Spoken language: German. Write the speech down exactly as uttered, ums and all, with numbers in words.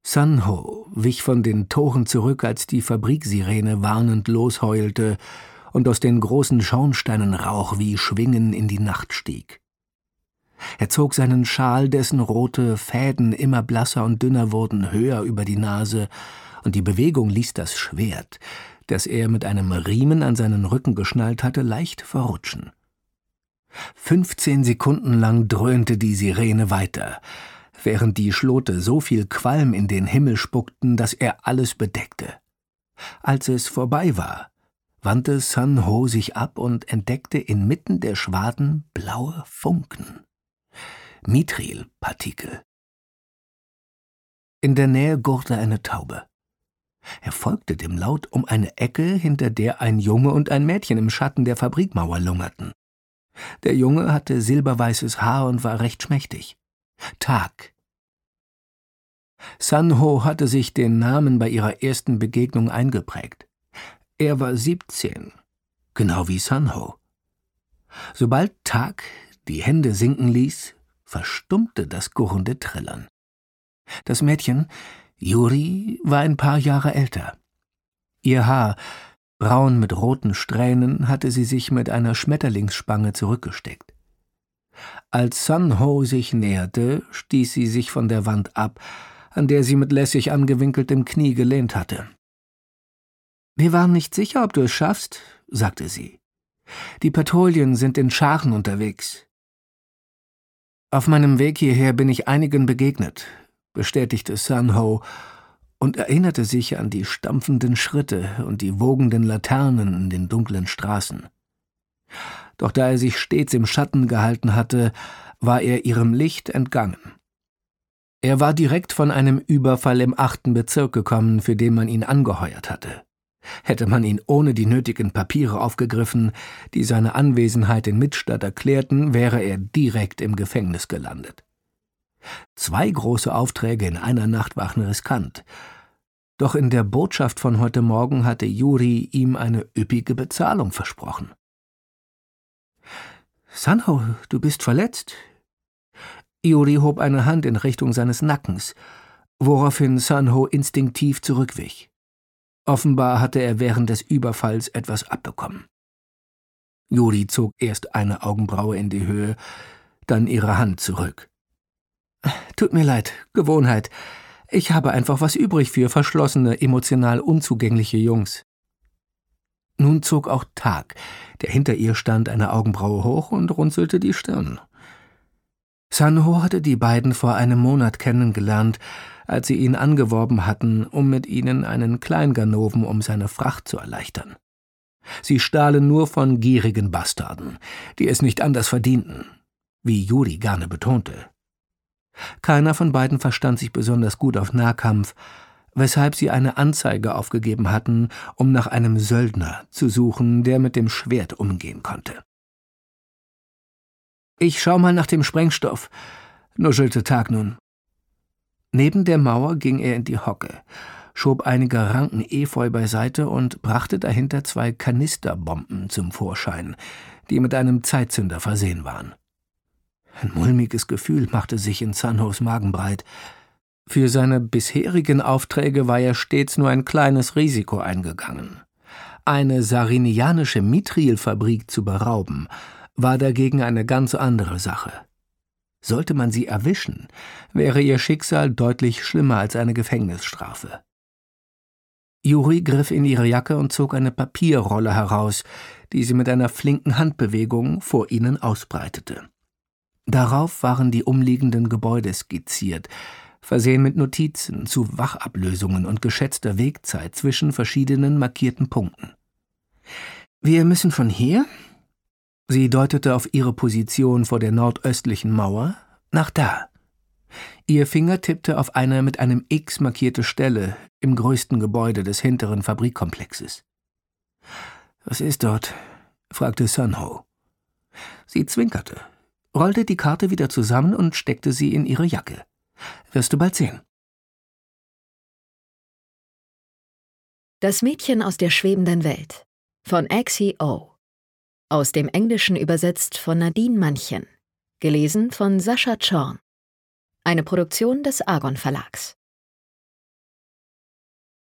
Sunho wich von den Toren zurück, als die Fabriksirene warnend losheulte und aus den großen Schornsteinen Rauch wie Schwingen in die Nacht stieg. Er zog seinen Schal, dessen rote Fäden immer blasser und dünner wurden, höher über die Nase, und die Bewegung ließ das Schwert, das er mit einem Riemen an seinen Rücken geschnallt hatte, leicht verrutschen. Fünfzehn Sekunden lang dröhnte die Sirene weiter, während die Schlote so viel Qualm in den Himmel spuckten, dass er alles bedeckte. Als es vorbei war, wandte Sunho sich ab und entdeckte inmitten der Schwaden blaue Funken. Mithrilpartikel. In der Nähe gurrte eine Taube. Er folgte dem Laut um eine Ecke, hinter der ein Junge und ein Mädchen im Schatten der Fabrikmauer lungerten. Der Junge hatte silberweißes Haar und war recht schmächtig. Tag. Sunho hatte sich den Namen bei ihrer ersten Begegnung eingeprägt. Er war siebzehn, genau wie Sunho. Sobald Tag die Hände sinken ließ, verstummte das gurrende Trillern. Das Mädchen, Yuri, war ein paar Jahre älter. Ihr Haar, braun mit roten Strähnen, hatte sie sich mit einer Schmetterlingsspange zurückgesteckt. Als Sunho sich näherte, stieß sie sich von der Wand ab, an der sie mit lässig angewinkeltem Knie gelehnt hatte. »Wir waren nicht sicher, ob du es schaffst«, sagte sie. »Die Patrouillen sind in Scharen unterwegs.« »Auf meinem Weg hierher bin ich einigen begegnet«, bestätigte Sunho und erinnerte sich an die stampfenden Schritte und die wogenden Laternen in den dunklen Straßen. Doch da er sich stets im Schatten gehalten hatte, war er ihrem Licht entgangen. Er war direkt von einem Überfall im achten Bezirk gekommen, für den man ihn angeheuert hatte. Hätte man ihn ohne die nötigen Papiere aufgegriffen, die seine Anwesenheit in Midstadt erklärten, wäre er direkt im Gefängnis gelandet. Zwei große Aufträge in einer Nacht waren riskant. Doch in der Botschaft von heute Morgen hatte Yuri ihm eine üppige Bezahlung versprochen. »Sunho, du bist verletzt?« Yuri hob eine Hand in Richtung seines Nackens, woraufhin Sunho instinktiv zurückwich. Offenbar hatte er während des Überfalls etwas abbekommen. Yuri zog erst eine Augenbraue in die Höhe, dann ihre Hand zurück. »Tut mir leid, Gewohnheit. Ich habe einfach was übrig für verschlossene, emotional unzugängliche Jungs.« Nun zog auch Tag, der hinter ihr stand, eine Augenbraue hoch und runzelte die Stirn. Sunho hatte die beiden vor einem Monat kennengelernt, als sie ihn angeworben hatten, um mit ihnen einen Kleinganoven um seine Fracht zu erleichtern. Sie stahlen nur von gierigen Bastarden, die es nicht anders verdienten, wie Yuri gerne betonte. Keiner von beiden verstand sich besonders gut auf Nahkampf, weshalb sie eine Anzeige aufgegeben hatten, um nach einem Söldner zu suchen, der mit dem Schwert umgehen konnte. »Ich schau mal nach dem Sprengstoff«, nuschelte Tag nun. Neben der Mauer ging er in die Hocke, schob einige Ranken Efeu beiseite und brachte dahinter zwei Kanisterbomben zum Vorschein, die mit einem Zeitzünder versehen waren. Ein mulmiges Gefühl machte sich in Sunhos Magen breit. Für seine bisherigen Aufträge war er stets nur ein kleines Risiko eingegangen. Eine sarinianische Mithrilfabrik zu berauben, war dagegen eine ganz andere Sache. Sollte man sie erwischen, wäre ihr Schicksal deutlich schlimmer als eine Gefängnisstrafe. Yuri griff in ihre Jacke und zog eine Papierrolle heraus, die sie mit einer flinken Handbewegung vor ihnen ausbreitete. Darauf waren die umliegenden Gebäude skizziert, versehen mit Notizen zu Wachablösungen und geschätzter Wegzeit zwischen verschiedenen markierten Punkten. »Wir müssen von hier«, sie deutete auf ihre Position vor der nordöstlichen Mauer, »nach da.« Ihr Finger tippte auf eine mit einem X markierte Stelle im größten Gebäude des hinteren Fabrikkomplexes. »Was ist dort?« fragte Sunho. Sie zwinkerte, rollte die Karte wieder zusammen und steckte sie in ihre Jacke. »Wirst du bald sehen.« Das Mädchen aus der schwebenden Welt von Axie O. Aus dem Englischen übersetzt von Nadine Manchen. Gelesen von Sascha Zorn. Eine Produktion des Argon Verlags.